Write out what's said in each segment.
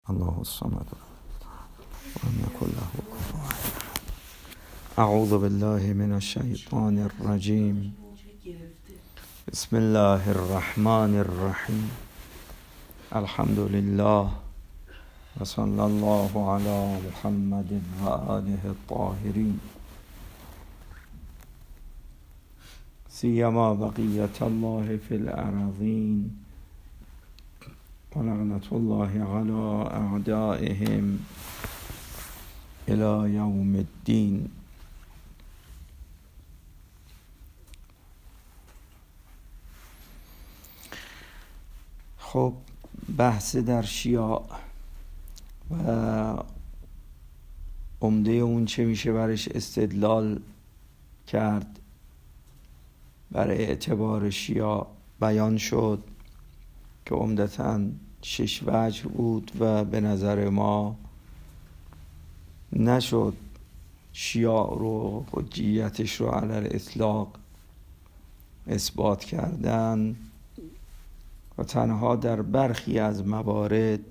الله الصمد ولم يكن له كفوا احد. اعوذ بالله من الشیطان الرجیم. بسم الله الرحمن الرحیم. الحمد لله و صلی الله علی محمد و آله الطاهرین، سیما بقیت الله فی الارضین و لعنت الله علی اعدائهم الی یوم الدین. خب، بحث در شیعه و عمده اون چه میشه برش استدلال کرد برای اعتبار شیعه بیان شد که عمدتاً 6 وجه بود و به نظر ما نشد شیعه رو حجیتش رو علی الاطلاق اثبات کردن و تنها در برخی از موارد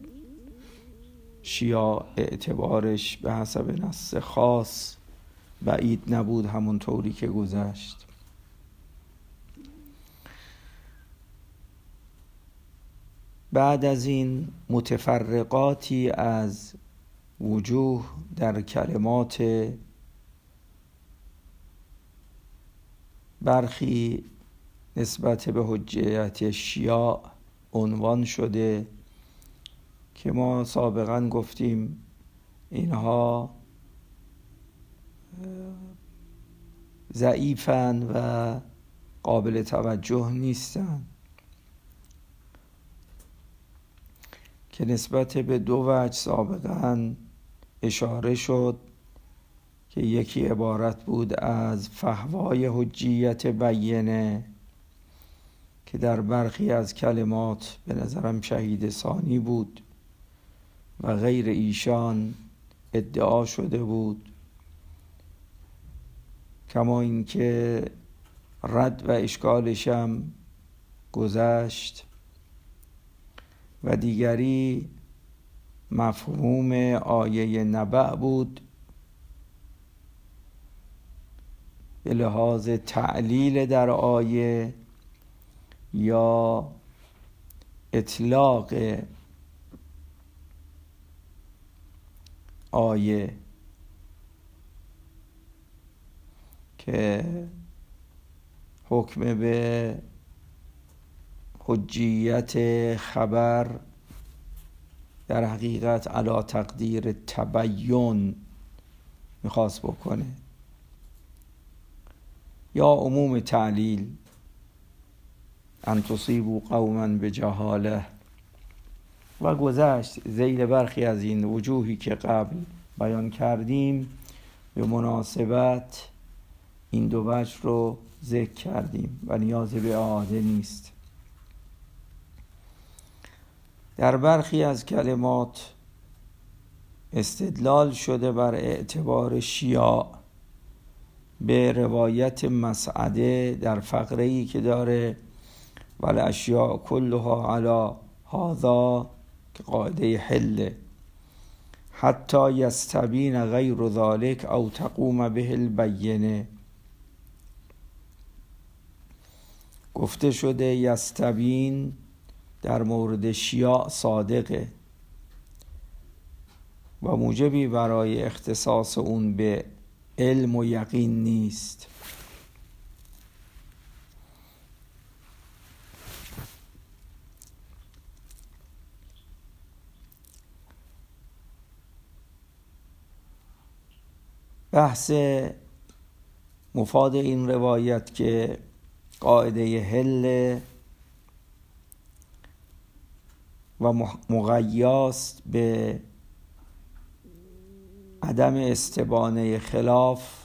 شیعه اعتبارش به حسب نص خاص بعید نبود، همون طوری که گذشت. بعد از این متفرقاتی از وجوه در کلمات برخی نسبت به حجیت شیعه عنوان شده که ما سابقا گفتیم اینها ضعیفن و قابل توجه نیستن، که نسبت به 2 وجه سابقا اشاره شد که یکی عبارت بود از فحوای حجیت بیینه که در برخی از کلمات به نظرم شهید ثانی بود و غیر ایشان ادعا شده بود، کما اینکه رد و اشکالش هم گذشت. و دیگری مفهوم آیه نبأ بود به لحاظ تعلیل در آیه یا اطلاق آیه، که حکم به حجیت خبر در حقیقت علی تقدیر تبیین میخواست بکنه، یا عموم تعلیل ان تصیبوا قوما بجهاله و گذشت. ذیل برخی از این وجوهی که قبل بیان کردیم به مناسبت این 2 وجه رو ذکر کردیم و نیاز به اعاده نیست. در برخی از کلمات استدلال شده بر اعتبار شیعه به روایت مسعده در فقره‌ای که داره والاشیاء کلها علی هذا که قاعده حله حتی یستبین غیر ذلك او تقوم به البینه. گفته شده یستبین در مورد شیعه صادقه و موجبی برای اختصاص اون به علم و یقین نیست. بحث مفاد این روایت که قاعده حل و مقیاست به عدم استبانه خلاف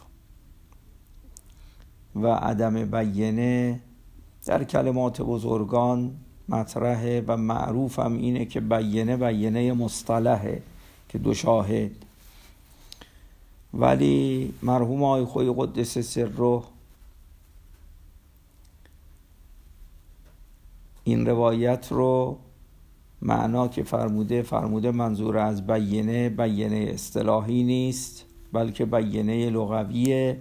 و عدم بیینه در کلمات بزرگان مطرحه و معروف هم اینه که بیینه مصطلحه که 2 شاهد، ولی مرحوم آقای خویی قدس سره این روایت رو معنا که فرموده منظور از بیینه اصطلاحی نیست، بلکه بیینه لغویه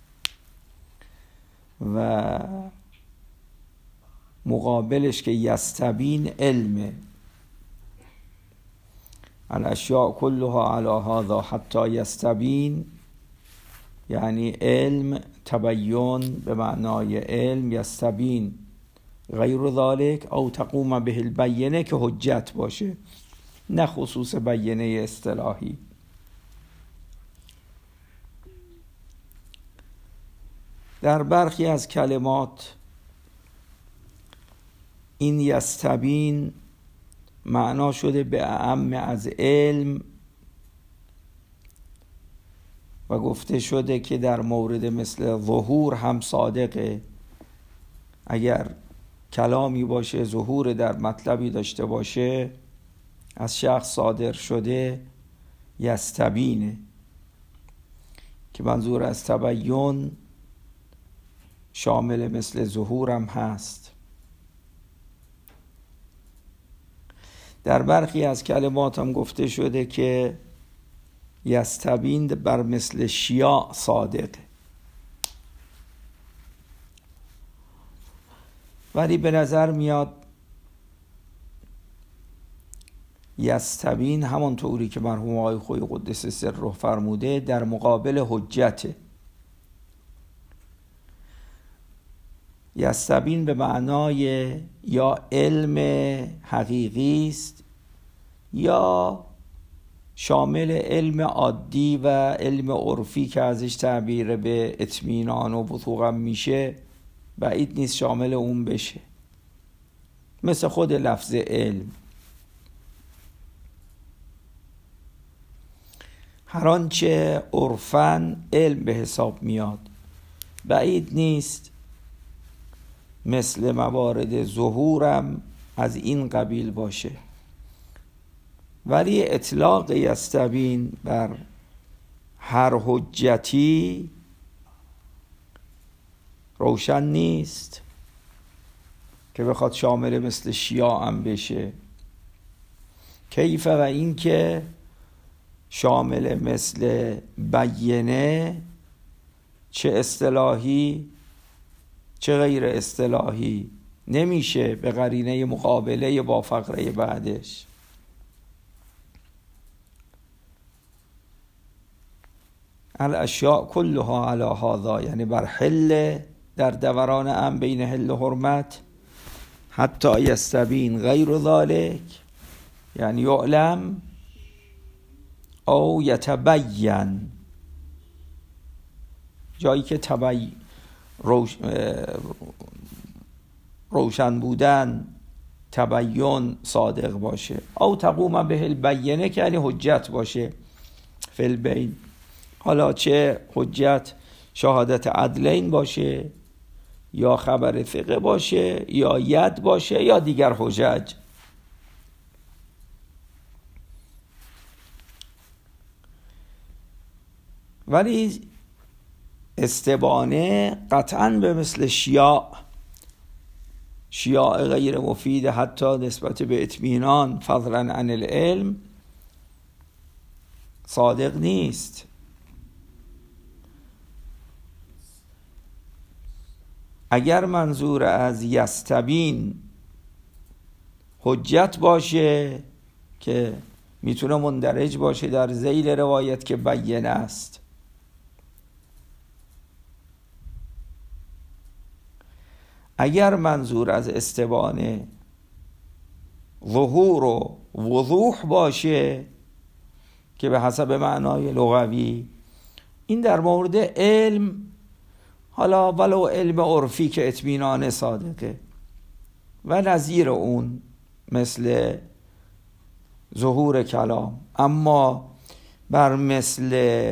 و مقابلش که یستبین علمه. الاشیاء کلها علی هذا حتی یستبین، یعنی علم، تبیین به معنای علم، یستبین غیر ذالک او تقوم به البینه که حجت باشه، نه خصوص بیینه اصطلاحی. در برخی از کلمات این یستبین معنا شده به اعم از علم و گفته شده که در مورد مثل ظهور هم صادقه. اگر کلامی باشه ظهور در مطلبی داشته باشه از شخص صادر شده یستبینه، که منظور از تبیین شامل مثل ظهور هم هست. در برخی از کلمات هم گفته شده که یستبین بر مثل شیاع صادقه، ولی به نظر میاد یستبین همون طوری که مرحوم آقای خویی قدس سره فرموده در مقابل حجته. یستبین به معنای یا علم حقیقی است یا شامل علم عادی و علم عرفی که ازش تعبیر به اطمینان و وثوق میشه، بعید نیست شامل اون بشه، مثل خود لفظ علم. هر آنچه عرفاً علم به حساب میاد بعید نیست مثل موارد ظهورم از این قبیل باشه، ولی اطلاق یستبین بر هر حجتی روشن نیست که بخواد شامل مثل شیاع هم بشه. کیفه و این که شامل مثل بیینه، چه اصطلاحی چه غیر اصطلاحی، نمیشه به قرینه مقابله با فقره بعدش. الاشیاء کلها علی هذا، یعنی بر حل، در دوران ام بین حل و حرمت، حتی یستبین غیر ذالک یعنی یعلم او یتبین، جایی که روشن بودن تبیین صادق باشه، او تقوم به البینه که یعنی حجت باشه فی البین. حالا چه حجت شهادت عدلین باشه یا خبر ثقه باشه یا ید باشه یا دیگر حجج. ولی استبانه قطعاً به مثل شیاع غیر مفید حتی نسبت به اطمینان فضلاً عن العلم صادق نیست. اگر منظور از یستبین حجت باشه که میتونه مندرج باشه در ذیل روایت که بیان است، اگر منظور از استبانه ظهور و وضوح باشه که به حسب معنای لغوی، این در مورد علم، حالا ولو علم عرفی که اطمینان صادقه و نظیر اون مثل ظهور کلام، اما بر مثل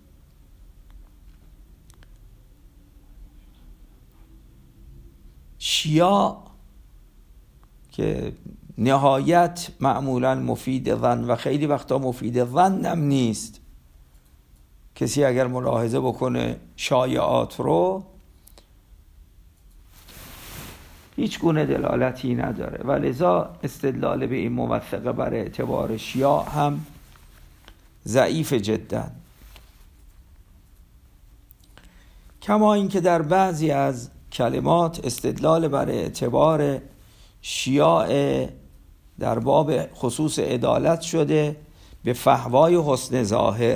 شیاع که نهایت معمولا مفید ظن و خیلی وقتا مفید ظن هم نیست، کسی اگر ملاحظه بکنه شایعات رو هیچ گونه دلالتی نداره و لذا استدلال به این موثقه بر اعتبار شیاع هم ضعیف جدا. کما اینکه در بعضی از کلمات استدلال بر اعتبار شیاع در باب خصوص عدالت شده به فحوای حسن ظاهر،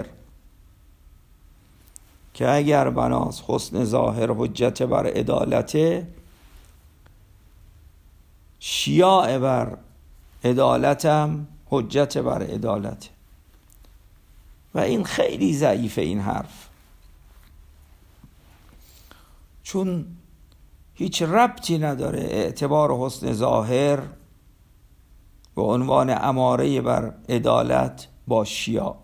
که اگر بناس حسن ظاهر حجت بر عدالته، شیاع بر عدالتم حجت بر عدالته. و این خیلی ضعیفه این حرف، چون هیچ ربطی نداره اعتبار حسن ظاهر به عنوان اماره بر عدالت با شیاع.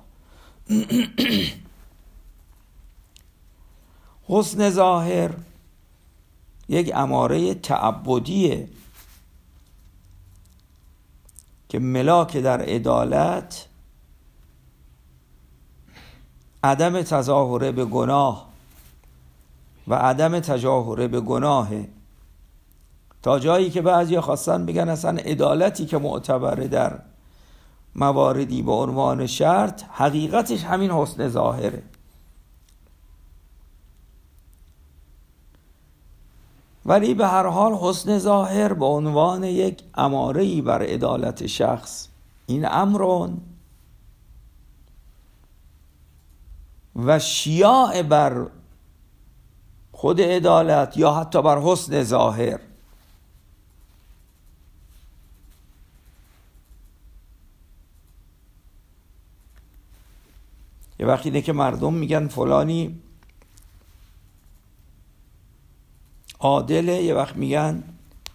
حسن ظاهر یک اماره تعبدیه که ملاک در عدالت عدم تظاهر به گناه و عدم تجاهر به گناهه، تا جایی که بعضی خواستن بگن اصلا عدالتی که معتبره در مواردی به عنوان شرط حقیقتش همین حسن ظاهره. ولی به هر حال حسن ظاهر به عنوان یک اماره‌ای بر عدالت شخص، این امرون، و شیاع بر خود عدالت یا حتی بر حسن ظاهر. یه وقتی اینه که مردم میگن فلانی عادله، یه وقت میگن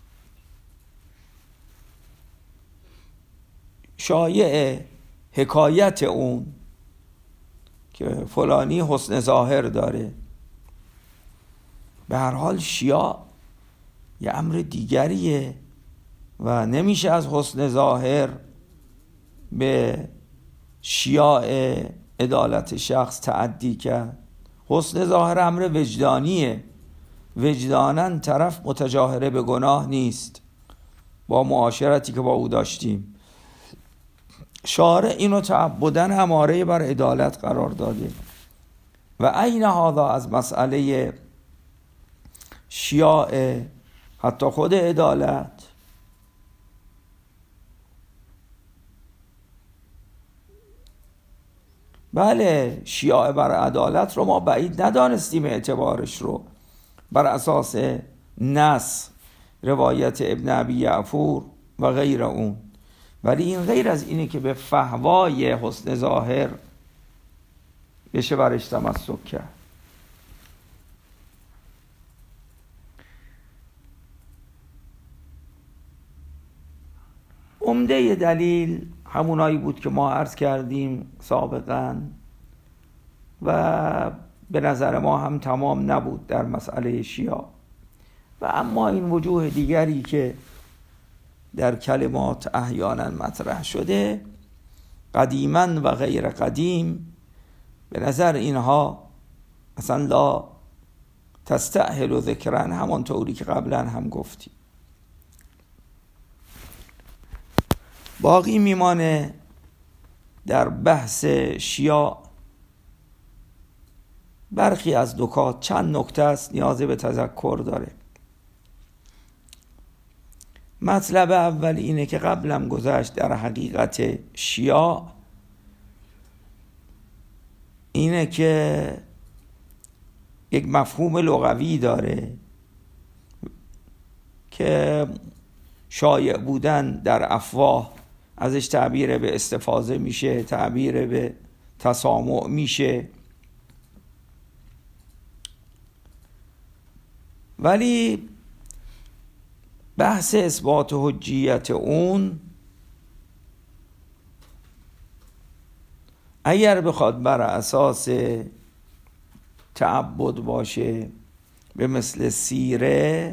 شایع حکایت اون که فلانی حسن ظاهر داره. به هر حال شیاع یه امر دیگریه و نمیشه از حسن ظاهر به شیاع عدالت شخص تعدی کرد. حسن ظاهر امر وجدانیه، وجداناً طرف متجاهره به گناه نیست با معاشرتی که با او داشتیم. شارع اینو تعبداً اماره بر عدالت قرار داده. و عین هذا از مسئله شیاع حتی خود عدالت. بله، شیاع بر عدالت رو ما بعید ندانستیم اعتبارش رو بر اساس نص روایت ابن ابی یعفور و غیر اون، ولی این غیر از اینه که به فحوای حسن ظاهر بشه برش تمسک کرد. عمده دلیل همونایی بود که ما عرض کردیم سابقاً و به نظر ما هم تمام نبود در مسئله شیعه. و اما این وجوه دیگری که در کلمات احیانا مطرح شده قدیما و غیر قدیم، به نظر اینها اصلا لا تستأهل ذکرن، همون طوری که قبلا هم گفتیم. باقی میمانه در بحث شیعه برخی از نکات، چند نکته است نیاز به تذکر داره. مطلب اول اینه که قبلم گذشت در حقیقت شیعه اینه که یک مفهوم لغوی داره که شایع بودن در افواه ازش تعبیر به استفاضه میشه، تعبیر به تسامع میشه، ولی بحث اثبات حجیت اون اگر بخواد بر اساس تعبد باشه به مثل سیره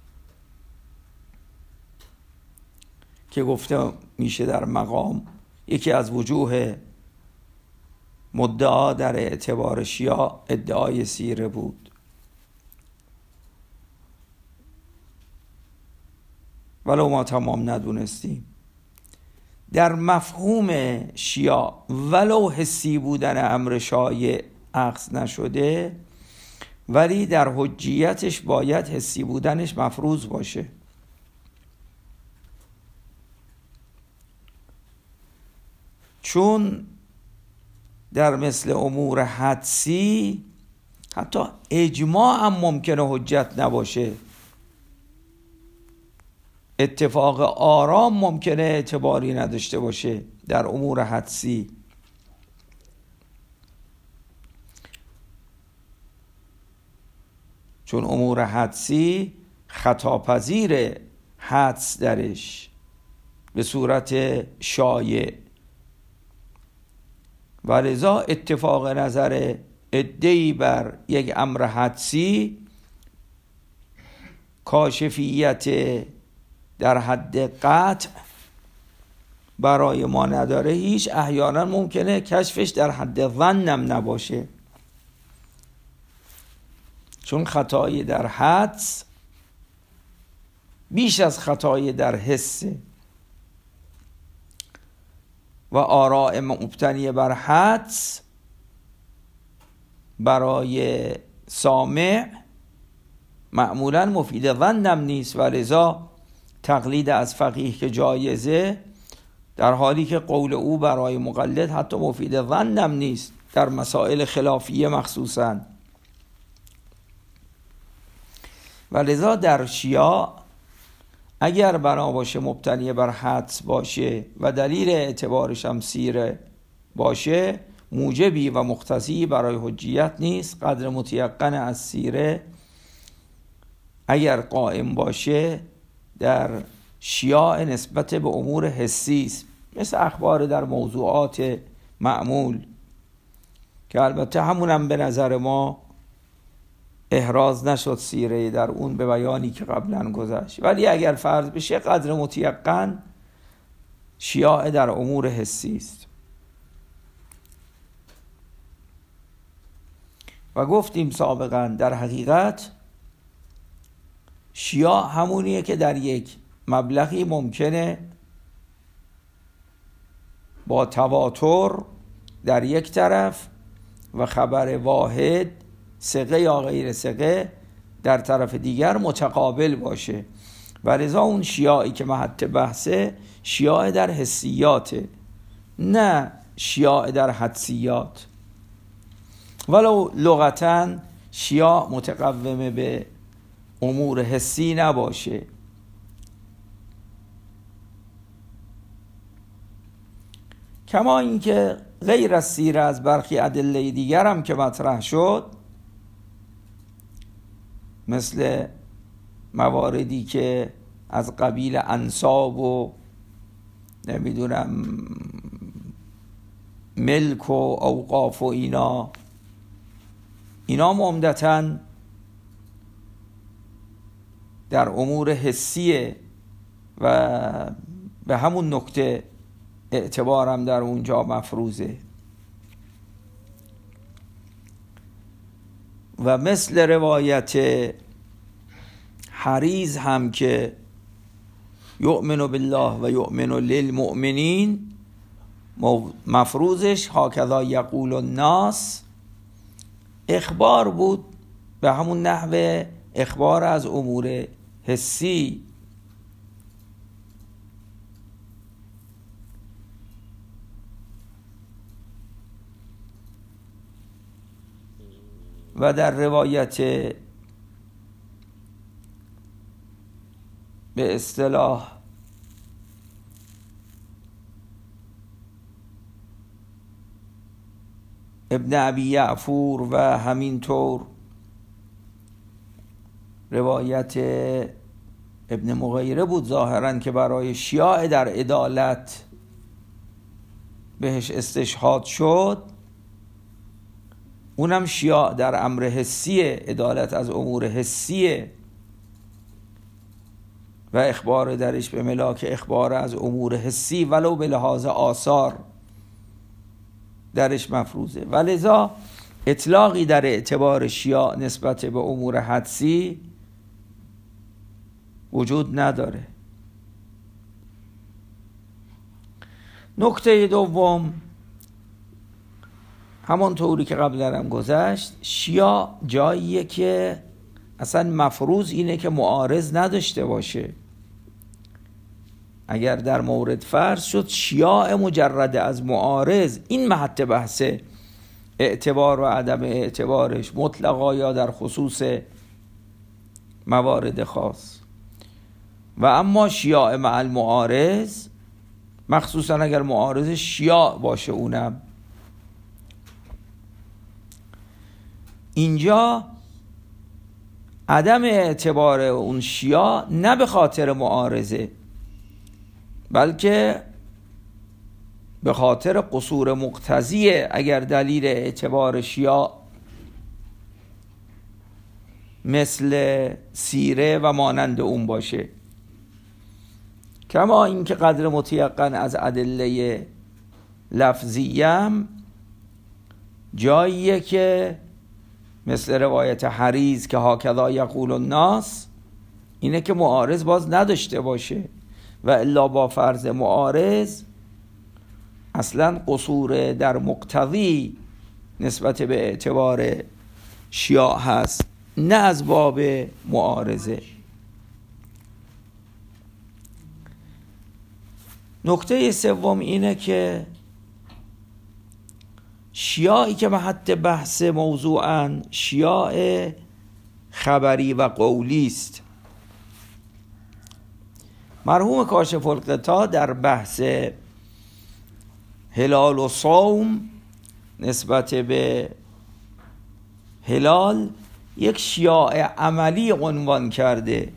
که گفته میشه در مقام یکی از وجوه مدعا در اعتبار شیعه ادعای سیره بود، ولو ما تمام ندونستیم. در مفهوم شیعه ولو حسی بودن امر شایع اخذ نشده، ولی در حجیتش باید حسی بودنش مفروض باشه. چون در مثل امور حدسی حتی اجماع هم ممکنه حجت نباشه، اتفاق آرام ممکنه اعتباری نداشته باشه در امور حدسی. چون امور حدسی خطاپذیر حدس درش به صورت شایع، و لذا اتفاق نظر عده‌ای بر یک امر حدسی کاشفیت در حد قطع برای ما نداره. هیچ احیانا ممکنه کشفش در حد ظنم نباشه، چون خطایی در حدس بیش از خطایی در حسه و آراء مبتنی بر حدس برای سامع معمولا مفید ظنم نیست، و لذا تقلید از فقیه که جایزه، در حالی که قول او برای مقلد حتی مفید ظنم نیست در مسائل خلافیه مخصوصا. و لذا در شیعه اگر بنا باشه مبتنی بر حدس باشه و دلیل اعتبارش هم سیره باشه، موجبی و مقتضی برای حجیت نیست. قدر متیقن از سیره اگر قائم باشه در شیعه نسبت به امور حسی است، مثل اخبار در موضوعات معمول که البته همونم به نظر ما احراز نشد سیره در اون به بیانی که قبلا گذشت، ولی اگر فرض بشه قدر متیقن شیعه در امور حسی است. و گفتیم سابقا در حقیقت شیعه همونیه که در یک مبلغی ممکنه با تواتر در یک طرف و خبر واحد ثقه یا غیر ثقه در طرف دیگر متقابل باشه، و لذا اون شیعی که محط بحثه شیعه در حسیاته، نه شیعه در حدسیات. ولو لغتاً شیعه متقومه به امور حسی نباشه. کما اینکه غیر از سیره از برخی ادله دیگر هم که مطرح شد، مثل مواردی که از قبیل انساب و نمیدونم ملک و اوقاف و اینا عمدتاً در امور حسیه و به همون نکته اعتبارم در اونجا مفروضه. و مثل روایت حریز هم که یؤمن بالله و یؤمن للمؤمنین، مفروضش هاکذا یقول الناس، اخبار بود به همون نحوه اخبار از امور حسی. و در روایت به اصطلاح ابن ابی یعفور و همینطور روایت ابن مغیره بود ظاهراً که برای شیعه در عدالت بهش استشهاد شد، اونم شیعه در امر حسیه، عدالت از امور حسیه و اخبار درش به ملاک اخبار از امور حسی ولو به لحاظ آثار درش مفروضه. ولذا اطلاقی در اعتبار شیعه نسبت به امور حدسی وجود نداره. نکته دوم، همون طوری که قبلا هم گذشت، شیاع جاییه که اصلا مفروض اینه که معارض نداشته باشه. اگر در مورد فرض شد شیاع مجرد از معارض، این محط بحث اعتبار و عدم اعتبارش مطلقا یا در خصوص موارد خاص. و اما شیاع مع المعارض، مخصوصا اگر معارض شیاع باشه، اونم اینجا عدم اعتبار اون شیاع نه به خاطر معارضه، بلکه به خاطر قصور مقتضیه. اگر دلیل اعتبار شیاع مثل سیره و مانند اون باشه، کما اینکه قدر متیقن از ادله لفظیم جاییه که مثل روایت حریز که هاکذا یقول الناس، اینه که معارض باز نداشته باشه، و الا با فرض معارض اصلا قصور در مقتضی نسبت به اعتبار شیاع هست، نه از باب معارضه. نکته سوم اینه که شیاعی که محط بحث موضوعاً شیاع خبری و قولی است. مرحوم کاشف الغطا در بحث هلال و صوم نسبت به هلال یک شیاع عملی عنوان کرده،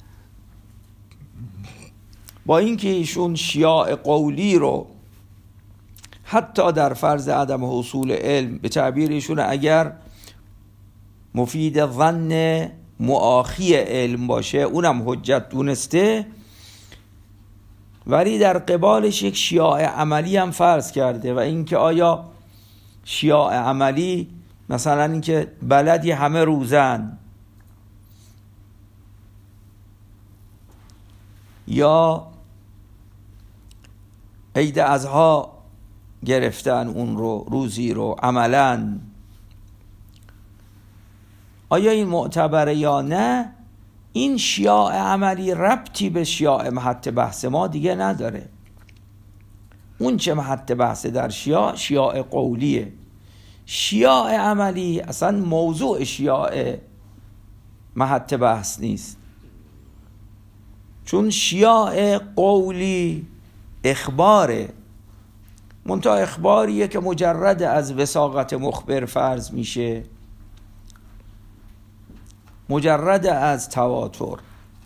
با اینکه ایشون شیاع قولی رو حتی در فرض عدم حصول علم به تعبیر ایشون اگر مفید ظن مؤاخی علم باشه اونم حجت دونسته، ولی در قبالش یک شیاع عملی هم فرض کرده. و اینکه آیا شیاع عملی مثلا اینکه بلدی همه روزن، یا عید اضحی گرفتن اون رو روزی رو عملاً، آیا این معتبره یا نه؟ این شیاع عملی ربطی به شیاع محط بحث ما دیگه نداره. اون چه محط بحث در شیاع قولیه. شیاع عملی اصلا موضوع شیاع محط بحث نیست، چون شیاع قولی اخباره، منتها اخباریه که مجرد از وثاقت مخبر فرض میشه، مجرد از تواتر،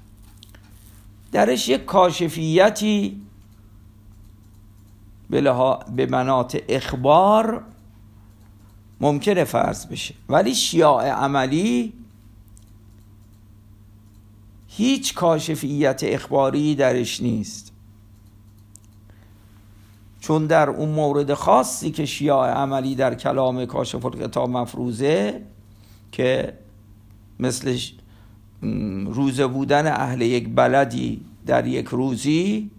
درش یک کاشفیتی به مناط اخبار ممکنه فرض بشه. ولی شیاع عملی هیچ کاشفیت اخباری درش نیست، چون در اون مورد خاصی که شیاع عملی در کلام کاشف الغطا مفروضه که مثل روزه بودن اهل یک بلدی در یک روزی،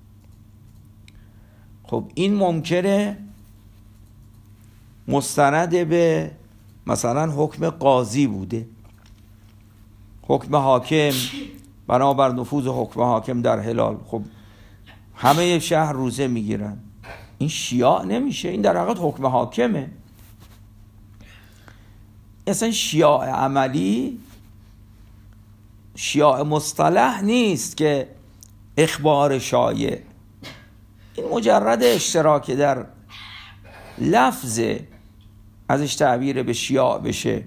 خب این ممکنه مستند به مثلا حکم قاضی بوده، حکم حاکم، بنابر نفوذ حکم حاکم در هلال خب همه شهر روزه میگیرن، این شیاع نمیشه، این در حقیقت حکم حاکمه. اصلا شیاع عملی شیاع مصطلح نیست که اخبار شایع، این مجرد اشتراک در لفظ ازش تعبیر به شیاع بشه.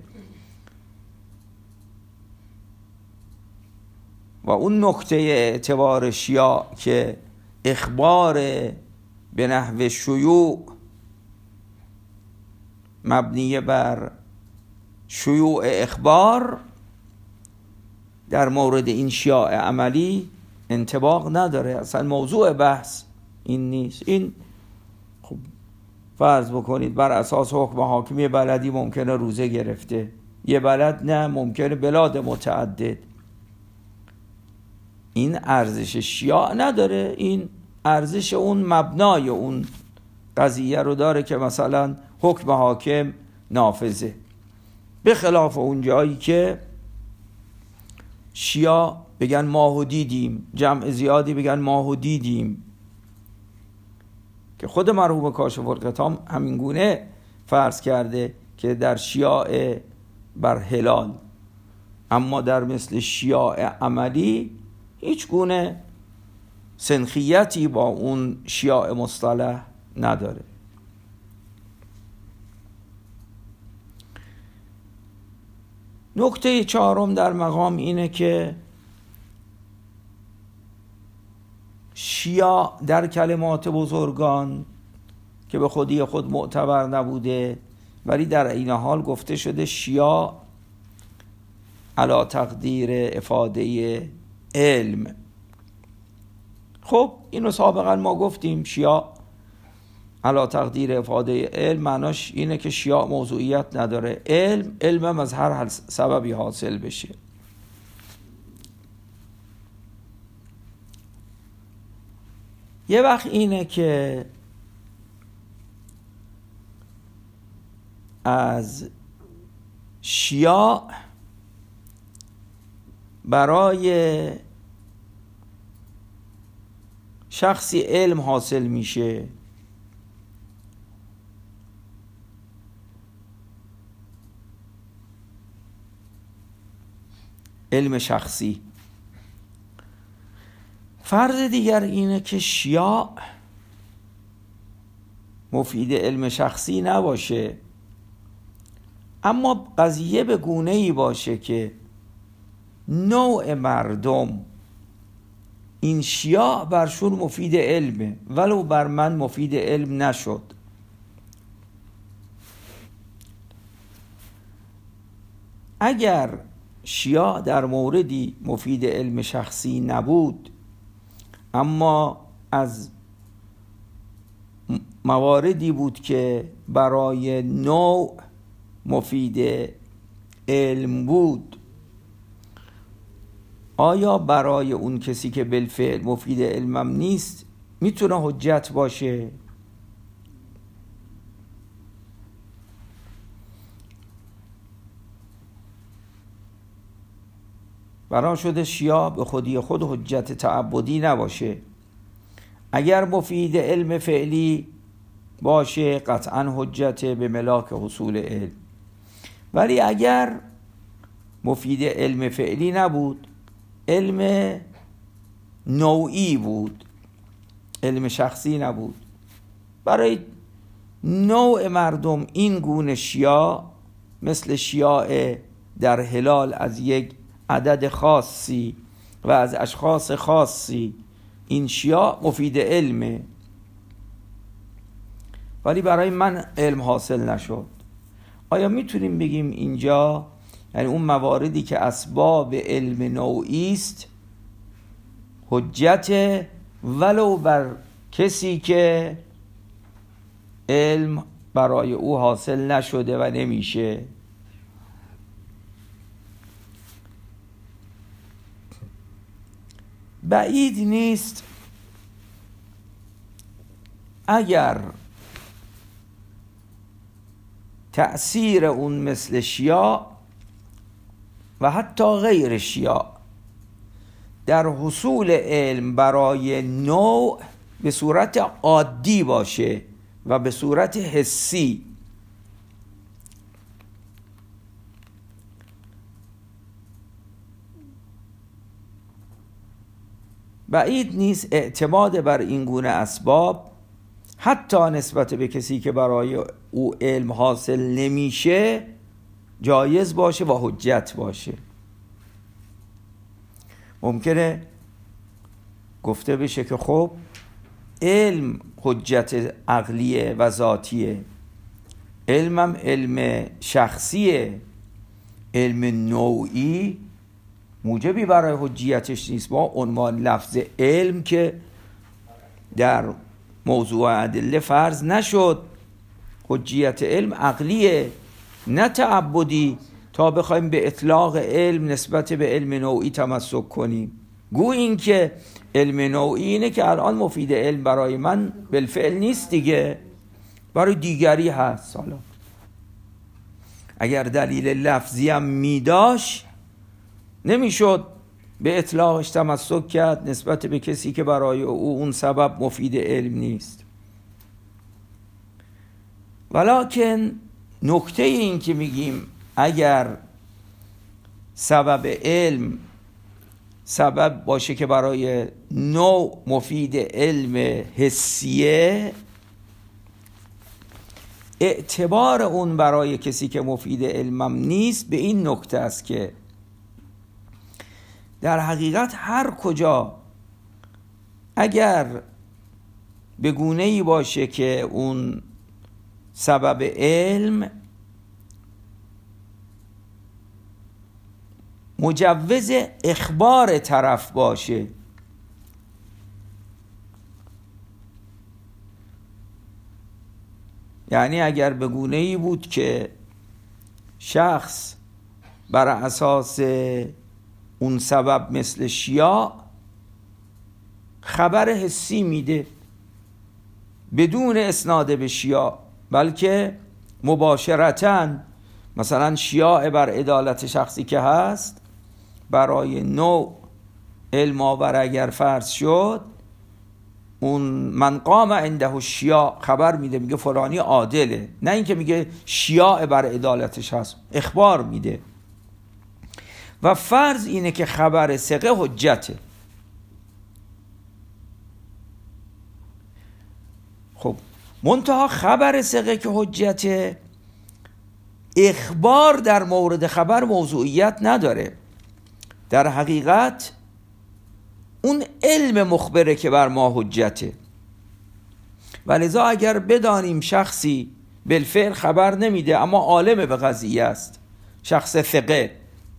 و اون نکته اعتبار شیاع که اخبار به نحو شیوع مبنی بر شیوع اخبار در مورد این شیاع عملی انطباق نداره، اصلا موضوع بحث این نیست. این خب فرض بکنید بر اساس حکم حاکمی بلدی ممکنه روزه گرفته، یه بلد نه، ممکنه بلاد متعدد، این ارزش شیاع نداره، این ارزش اون مبنای اون قضیه رو داره که مثلا حکم حاکم نافذه، به خلاف اون جایی که شیعه بگن ماهو دیدیم، جمع زیادی بگن ماهو دیدیم، که خود مرحوم کاشف الغطا همین گونه فرض کرده که در شیعه بر هلال، اما در مثل شیعه عملی هیچ گونه سنخیتی با اون شیعه مصطلح نداره. نکته چهارم در مقام اینه که شیعه در کلمات بزرگان که به خودی خود معتبر نبوده، ولی در این حال گفته شده شیعه علی تقدیر افاده علم. خب اینو سابقا ما گفتیم، شیعه علی تقدیر افاده علم معناش اینه که شیعه موضوعیت نداره، علم از هر سببی حاصل بشه. یه وقت اینه که از شیعه برای شخصی علم حاصل میشه، علم شخصی. فرض دیگر اینه که شیعه مفید علم شخصی نباشه، اما قضیه به گونه‌ای باشه که نوع مردم این شیعه برشون مفید علمه ولو بر من مفید علم نشد. اگر شیعه در موردی مفید علم شخصی نبود، اما از مواردی بود که برای نوع مفید علم بود، آیا برای اون کسی که بالفعل مفید علمم نیست میتونه حجت باشه؟ برای شده شیعه به خودی خود حجت تعبدی نباشه. اگر مفید علم فعلی باشه قطعا حجت به ملاک حصول علم، ولی اگر مفید علم فعلی نبود، علم نوعی بود، علم شخصی نبود، برای نوع مردم این گونه شیعه مثل شیعه در هلال از یک عدد خاصی و از اشخاص خاصی، این شیعه مفید علمه، ولی برای من علم حاصل نشد. آیا میتونیم بگیم اینجا یعنی اون مواردی که اسباب علم نوعی است حجت ولو بر کسی که علم برای او حاصل نشده و نمیشه؟ بعید نیست اگر تأثیر اون مثل شیعه و حتی غیر شیعه در حصول علم برای نوع به صورت عادی باشه و به صورت حسی. بعید نیست اعتماد بر این گونه اسباب حتی نسبت به کسی که برای او علم حاصل نمیشه جایز باشه و حجت باشه. ممکنه گفته بشه که خب علم حجت عقلیه و ذاتیه، علمم علم شخصیه، علم نوعی موجبی برای حجیتش نیست. با عنوان لفظ علم که در موضوع ادله فرض نشد، حجیت علم عقلیه نه تعبدی تا بخوایم به اطلاق علم نسبت به علم نوعی تمسک کنیم. گوی این که علم نوعی اینه که الان مفید علم برای من بالفعل نیست دیگه، برای دیگری هست. حالا اگر دلیل لفظی هم میداشت نمیشد به اطلاقش تمسک کرد نسبت به کسی که برای او اون سبب مفید علم نیست. ولکن نکته این که میگیم اگر سبب علم سبب باشه که برای نوع مفید علم حسیه، اعتبار اون برای کسی که مفید علمم نیست به این نکته است که در حقیقت هر کجا اگر به گونه‌ای باشه که اون سبب علم مجوز اخبار طرف باشه، یعنی اگر به گونه‌ای بود که شخص بر اساس اون سبب مثل شیاع خبر حسی میده بدون اسناد به شیاع، بلکه مباشرتاً مثلا شیاع بر عدالت شخصی که هست برای نوع علم آور اگر فرض شد، اون من قام عنده شیاع خبر میده، میگه فلانی عادله، نه اینکه میگه شیاع بر عدالتش هست، اخبار میده. و فرض اینه که خبر ثقه حجته. خب منتها خبر ثقه که حجته، اخبار در مورد خبر موضوعیت نداره، در حقیقت اون علم مخبره که بر ما حجته. ولذا اگر بدانیم شخصی بالفعل خبر نمیده اما عالم به قضیه است، شخص ثقه،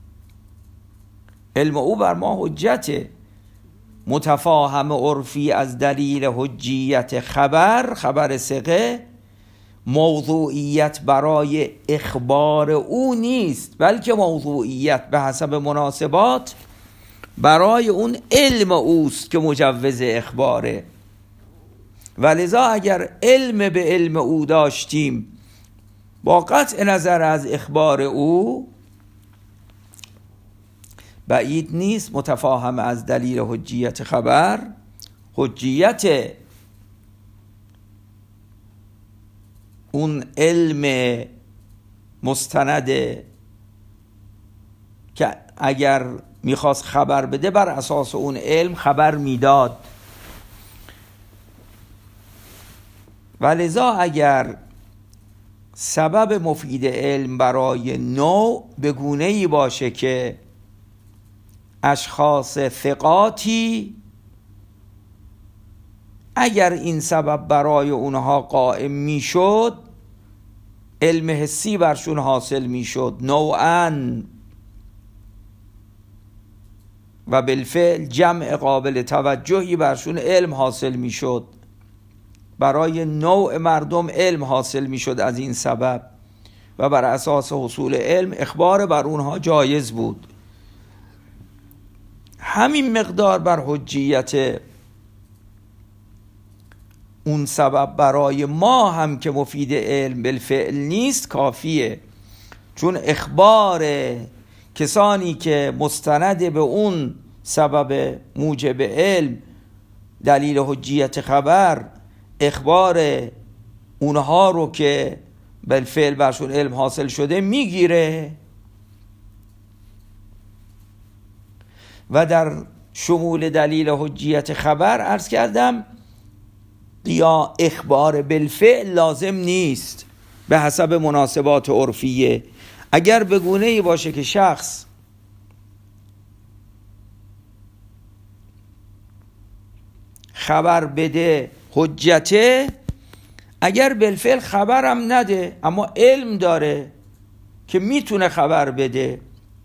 علم او بر ما حجته، متفاهم عرفی از دلیل حجیت خبر ثقه موضوعیت برای اخبار او نیست، بلکه موضوعیت به حسب مناسبات برای اون علم اوست که مجوز اخباره. ولذا اگر علم به علم او داشتیم با قطع نظر از اخبار او، بعید نیست متفاهم از دلیل حجیت خبر، حجیت اون علم مستنده که اگر میخواست خبر بده بر اساس اون علم خبر میداد. ولذا اگر سبب مفید علم برای نوع به گونه‌ای باشه که اشخاص ثقاتی اگر این سبب برای اونها قائم میشد علم حسی برشون حاصل میشد نوعاً، و بالفعل جمع قابل توجهی برشون علم حاصل میشد، برای نوع مردم علم حاصل میشد از این سبب و بر اساس حصول علم اخبار بر اونها جایز بود. همین مقدار بر حجیت اون سبب برای ما هم که مفید علم بالفعل نیست کافیه، چون اخبار کسانی که مستند به اون سبب موجب علم دلیل حجیت خبر اخبار اونها رو که بالفعل برشون علم حاصل شده میگیره. و در شمول دلیل حجیت خبر عرض کردم یا اخبار بالفعل لازم نیست به حسب مناسبات عرفیه. اگر به گونه‌ای باشه که شخص خبر بده حجته، اگر بالفعل خبرم نده اما علم داره که میتونه خبر بده،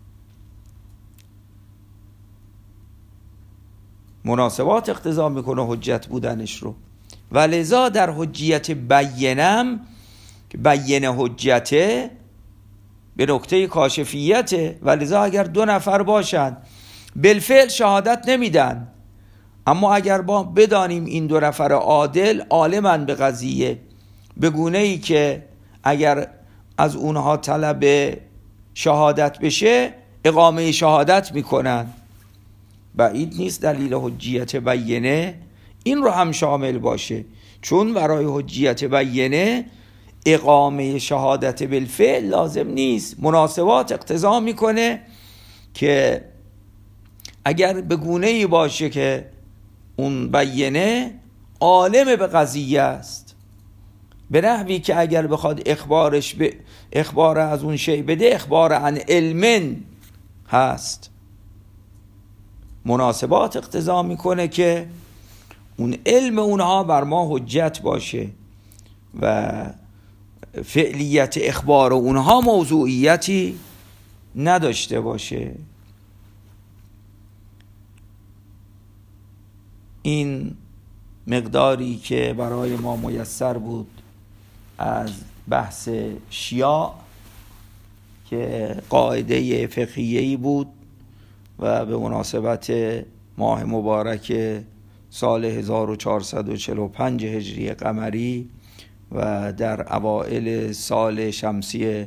مناسبات اقتضا میکنه حجت بودنش رو. ولذا در حجیت بینم که بین حجته به نکته کاشفیته، ولذا اگر 2 نفر باشند بالفعل شهادت نمیدن، اما اگر ما بدانیم این 2 نفر عادل عالمن به قضیه، به گونه ای که اگر از اونها طلب شهادت بشه اقامه شهادت میکنن، بعید نیست دلیل حجیت بیینه این رو هم شامل باشه، چون برای حجیت بیینه اقامه شهادت بالفعل لازم نیست. مناسبات اقتضا میکنه که اگر به گونه‌ای باشه که اون بیینه عالم به قضیه است، به نحوی که اگر بخواد اخبار از اون شی بده اخبار عن علم هست. مناسبات اقتضا میکنه که اون علم اونها بر ما حجت باشه و فعلیت اخبار اونها موضوعیتی نداشته باشه. این مقداری که برای ما میسر بود از بحث شیاع که قاعده فقهیه‌ای بود و به مناسبت ماه مبارک سال 1445 هجری قمری و در اوائل سال شمسی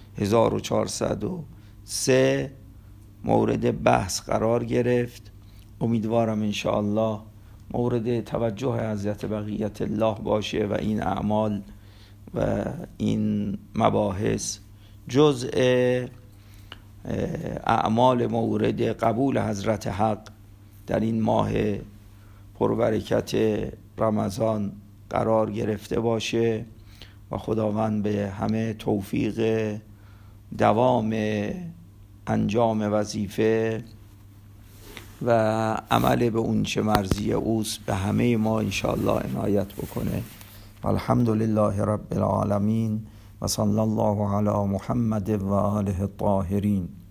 1403 مورد بحث قرار گرفت. امیدوارم انشاءالله مورد توجه حضرت بقیت الله باشه و این اعمال و این مباحث جزء اعمال مورد قبول حضرت حق در این ماه پربرکت رمضان قرار گرفته باشه و خداوند به همه توفیق دوام انجام وظیفه و عمل به اون چه مرضی اوست به همه ما انشاءالله عنایت بکنه. الحمدلله رب العالمین و صلی الله علی محمد و آله الطاهرین.